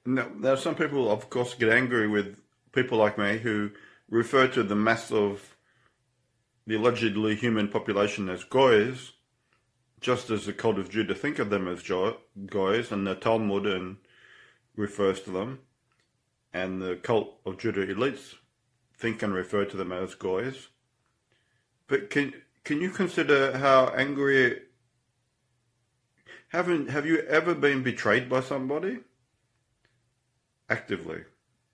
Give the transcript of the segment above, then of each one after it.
Now, some people, of course, get angry with people like me who refer to the mass of the allegedly human population as goys, just as the cult of Judah think of them as goys, and the Talmud and refers to them, and the cult of Judah elites think and refer to them as goys. But can you consider how angry? Have you ever been betrayed by somebody? Actively.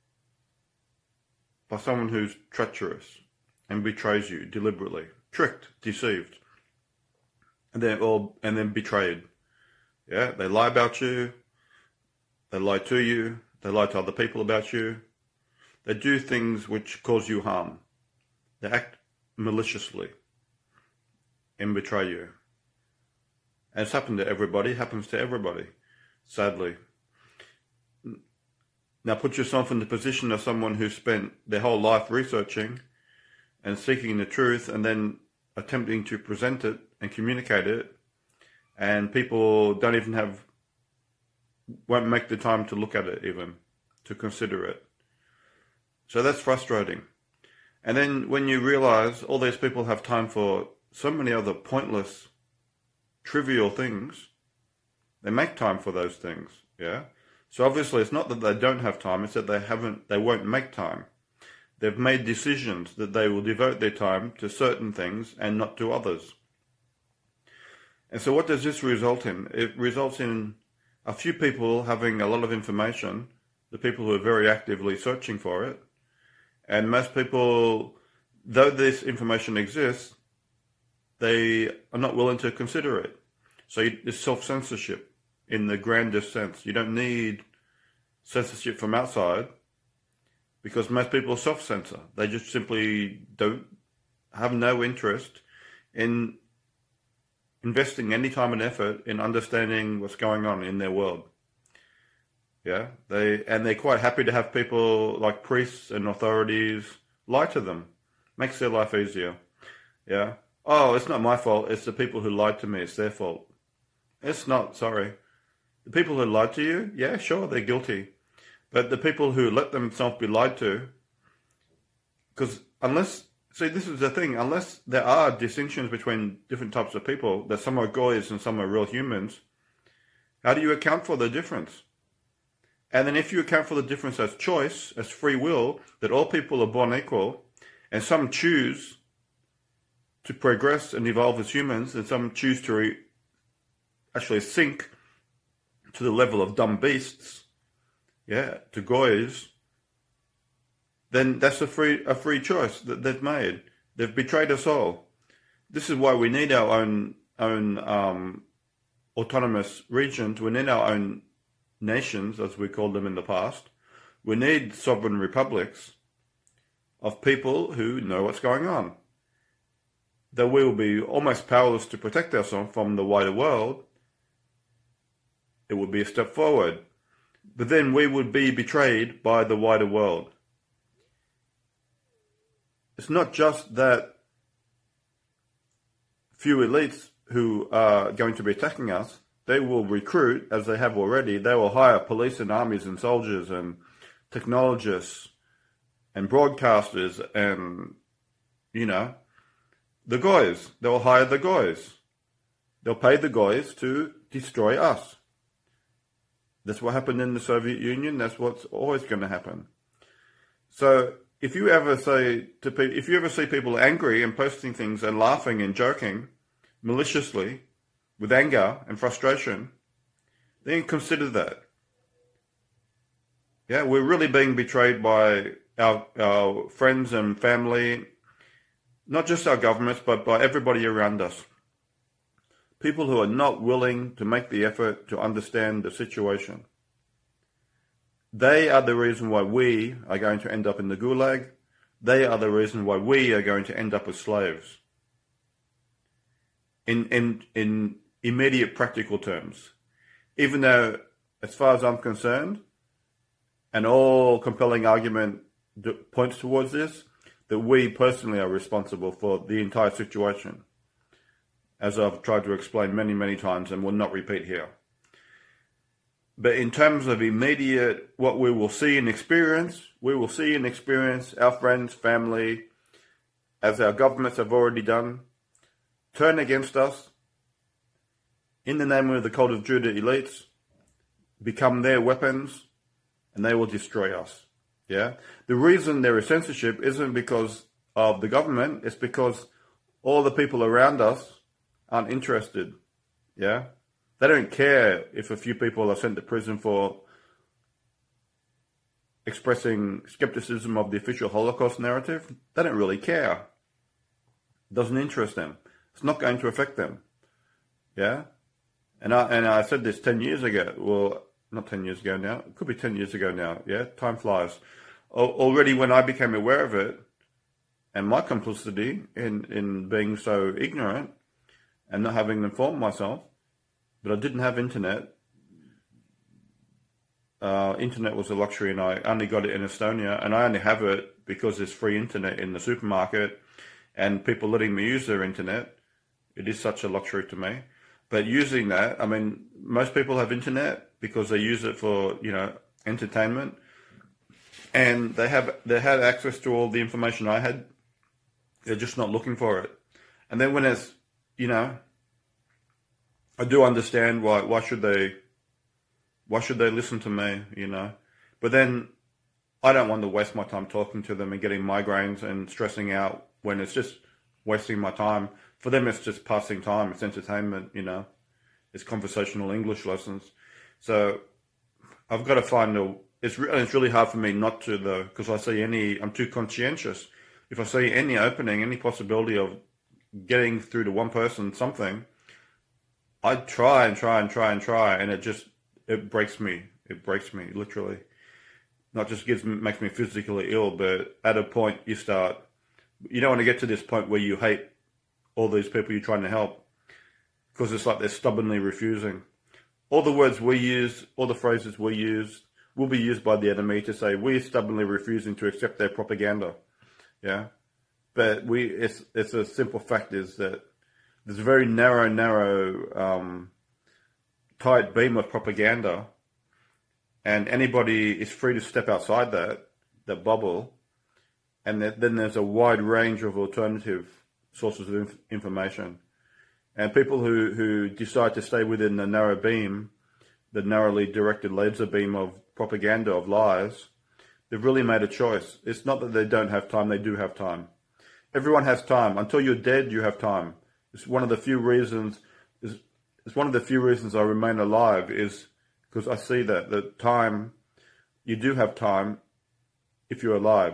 By someone who's treacherous and betrays you deliberately. Tricked, deceived. And then betrayed. Yeah, they lie about you. They lie to you. They lie to other people about you. They do things which cause you harm. They act maliciously and betray you. And it's happened to everybody, happens to everybody, sadly. Now put yourself in the position of someone who spent their whole life researching and seeking the truth and then attempting to present it and communicate it, and people won't make the time to look at it even, to consider it. So that's frustrating. And then when you realize all these people have time for so many other pointless, trivial things, they make time for those things, yeah? So obviously it's not that they don't have time, it's that they won't make time. They've made decisions that they will devote their time to certain things and not to others. And so what does this result in? It results in a few people having a lot of information, the people who are very actively searching for it, and most people, though this information exists, they are not willing to consider it. So it's self-censorship in the grandest sense. You don't need censorship from outside because most people self-censor. They just simply have no interest in investing any time and effort in understanding what's going on in their world. Yeah, they're quite happy to have people like priests and authorities lie to them. Makes their life easier. Yeah. Oh, it's not my fault. It's the people who lied to me. It's their fault. It's not, sorry. The people who lied to you, yeah, sure, they're guilty. But the people who let themselves be lied to, because this is the thing, unless there are distinctions between different types of people, that some are goys and some are real humans, how do you account for the difference? And then if you account for the difference as choice, as free will, that all people are born equal, and some choose to progress and evolve as humans, and some choose to actually sink to the level of dumb beasts, yeah, to goys, then that's a free choice that they've made. They've betrayed us all. This is why we need our own autonomous regions. We need our own nations, as we called them in the past. We need sovereign republics of people who know what's going on. That we will be almost powerless to protect ourselves from the wider world. It would be a step forward. But then we would be betrayed by the wider world. It's not just that few elites who are going to be attacking us. They will recruit, as they have already, they will hire police and armies and soldiers and technologists and broadcasters and, the goys. They'll hire the goys. They'll pay the goys to destroy us. That's what happened in the Soviet Union. That's what's always going to happen. So if you ever see people angry and posting things and laughing and joking maliciously with anger and frustration, then consider that. Yeah, we're really being betrayed by our friends and family, not just our governments, but by everybody around us. People who are not willing to make the effort to understand the situation. They are the reason why we are going to end up in the gulag. They are the reason why we are going to end up as slaves. In immediate practical terms. Even though, as far as I'm concerned, and all compelling argument points towards this, that we personally are responsible for the entire situation, as I've tried to explain many, many times and will not repeat here. But in terms of immediate, what we will see and experience, our friends, family, as our governments have already done, turn against us in the name of the Cult of Judah elites, become their weapons, and they will destroy us. Yeah? The reason there is censorship isn't because of the government, it's because all the people around us aren't interested. Yeah? They don't care if a few people are sent to prison for expressing skepticism of the official Holocaust narrative. They don't really care. It doesn't interest them. It's not going to affect them. Yeah? And I said this 10 years ago. Well, not 10 years ago now. It could be 10 years ago now. Yeah? Time flies. Already when I became aware of it, and my complicity in being so ignorant and not having informed myself, but I didn't have internet. Internet was a luxury, and I only got it in Estonia, and I only have it because there's free internet in the supermarket and people letting me use their internet. It is such a luxury to me. But using that, I mean, most people have internet because they use it for, entertainment, and they had access to all the information I had. They're just not looking for it. And then when it's, I do understand why should they listen to me, But then I don't want to waste my time talking to them and getting migraines and stressing out when it's just wasting my time. For them, it's just passing time. It's entertainment, It's conversational English lessons. So I've got to find it's really hard for me not to, though, because I'm too conscientious. If I see any opening, any possibility of getting through to one person something, I try, and it breaks me. It breaks me, literally. Not just makes me physically ill, but at a point you don't want to get to this point where you hate all these people you're trying to help, because it's like they're stubbornly refusing. All the words we use, all the phrases we use, will be used by the enemy to say we're stubbornly refusing to accept their propaganda. Yeah, but it's a simple fact is that there's a very narrow, tight beam of propaganda, and anybody is free to step outside that bubble, and then there's a wide range of alternative sources of information, and people who decide to stay within the narrow beam, the narrowly directed laser beam of propaganda of lies, they've really made a choice. It's not that they don't have time; they do have time. Everyone has time. Until you're dead, you have time. It's one of the few reasons. It's one of the few reasons I remain alive is because I see that time. You do have time if you're alive.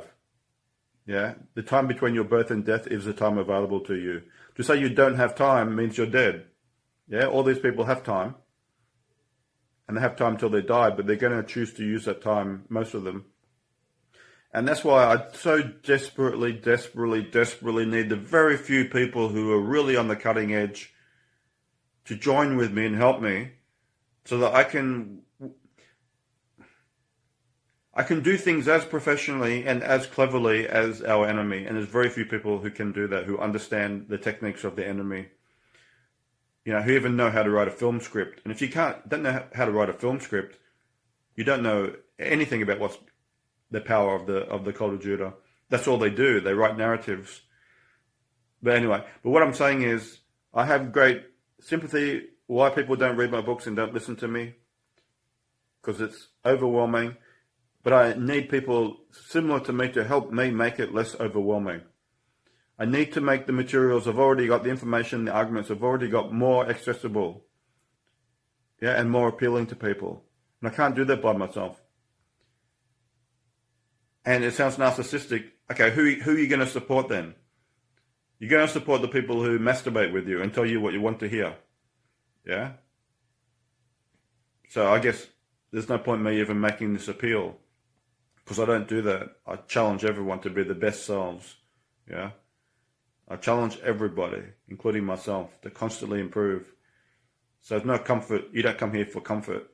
Yeah, the time between your birth and death is the time available to you. To say you don't have time means you're dead. Yeah, all these people have time, and they have time till they die, but they're going to choose to use that time, most of them. And that's why I so desperately need the very few people who are really on the cutting edge to join with me and help me, so that I can do things as professionally and as cleverly as our enemy. And there's very few people who can do that, who understand the techniques of the enemy. Who even know how to write a film script. And if you don't know how to write a film script, you don't know anything about what's the power of the Cult of Judah. That's all they do. They write narratives. But anyway, what I'm saying is, I have great sympathy why people don't read my books and don't listen to me, because it's overwhelming. But I need people similar to me to help me make it less overwhelming. I need to make the materials I've already got, the information, the arguments I've already got, more accessible, and more appealing to people. And I can't do that by myself. And it sounds narcissistic. Okay, who are you going to support then? You're going to support the people who masturbate with you and tell you what you want to hear. Yeah? So I guess there's no point in me even making this appeal, because I don't do that. I challenge everyone to be the best selves. Yeah? I challenge everybody, including myself, to constantly improve. So there's no comfort. You don't come here for comfort.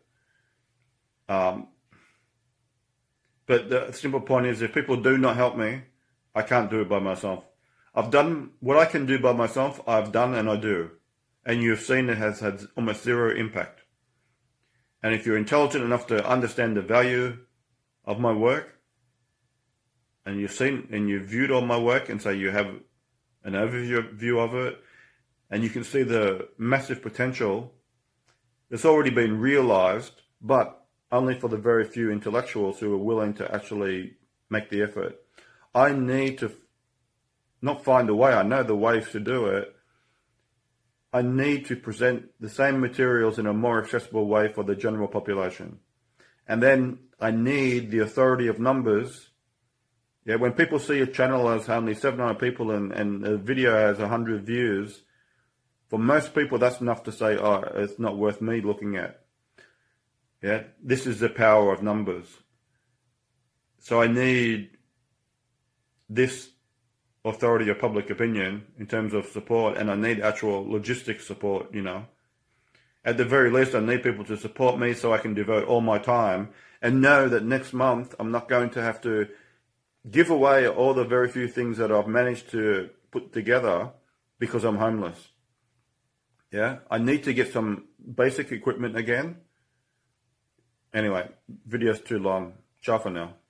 But the simple point is, if people do not help me, I can't do it by myself. I've done what I can do by myself. I've done and I do. And you've seen it has had almost zero impact. And if you're intelligent enough to understand the value of my work, and you've seen and you've viewed all my work, and say you have an overview of it, and you can see the massive potential that's already been realized, but only for the very few intellectuals who are willing to actually make the effort. I need to not find a way, I know the ways to do it. I need to present the same materials in a more accessible way for the general population. And then I need the authority of numbers. Yeah, when people see a channel has only 700 people and a video has 100 views, for most people that's enough to say, oh, it's not worth me looking at. Yeah, this is the power of numbers. So I need this authority of public opinion in terms of support, and I need actual logistic support, you know. At the very least, I need people to support me so I can devote all my time and know that next month I'm not going to have to give away all the very few things that I've managed to put together because I'm homeless. Yeah, I need to get some basic equipment again. Anyway, video's too long. Ciao for now.